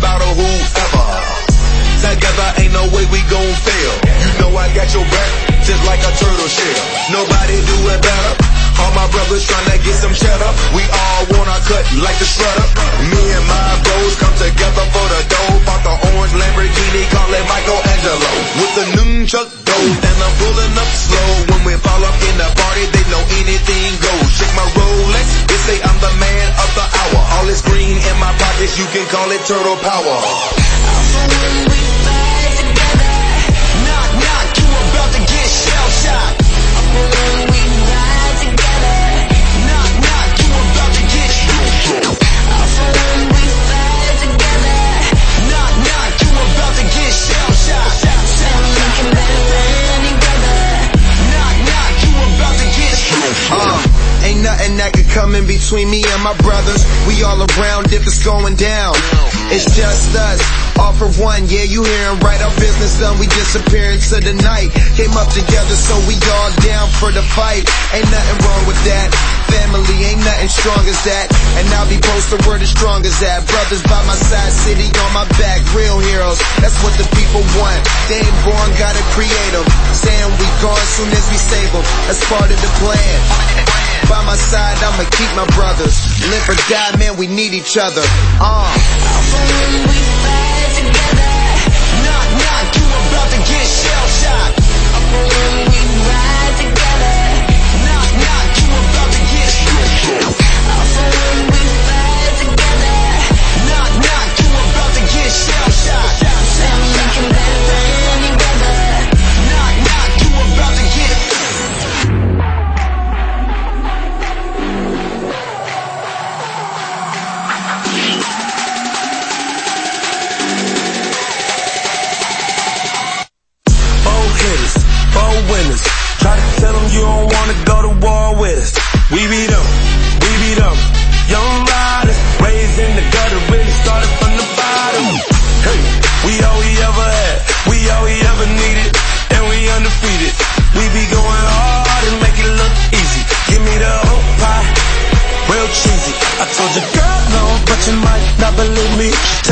about whoever. Together ain't no way we gon' fail. You know I got your back, just like a turtle shell. Nobody do it better. All my brothers tryna get some cheddar. We all wanna cut like the shredder. Me and my bros come together for the dough. Bought the orange Lamborghini, call it Michelangelo. With the nunchuck dough, and I'm pulling up slow. When we fall up in the party, they know anything goes. Shake my Rolex, they say I'm the man of the hour. All this green in my pockets, you can call it turtle power. When we fight together, knock, knock, you about to get shell-shocked. When we ride together, knock, knock, you about to get shell-shocked. When we fight together, knock, knock, you about to get shell-shocked. We can better than together, knock, knock, you about to get shell-shocked. Ain't nothing that could come in between me and my brothers. We all around if it's going down. It's just us, all for one, yeah, you hearin' right. Our business done, we disappear into the night. Came up together, so we all down for the fight. Ain't nothing wrong with that. Family, ain't nothing strong as that. And I'll be posted where the strong as that. Brothers by my side, city on my back, real heroes. That's what the people want. They ain't born, gotta create them. Saying we gone soon as we save them. That's part of the plan. By my side, I'ma keep my brothers. Live or die, man, we need each other. When we fight together, knock, knock, you about to get shell-shocked. When we ride together, knock, knock, you about to get shell-shocked. When we fight together, knock, knock, you about to get shell-shocked. We can better than together, knock, knock, you about to get. Four winners. Try to tell them you don't wanna go to war with us. We beat them. Young riders, raised in the gutter, really started from the bottom. Hey, we all we ever had, we all we ever needed, and we undefeated. We be going hard and make it look easy. Give me the whole pie, real cheesy. I told you, girl, no, but you might not believe me.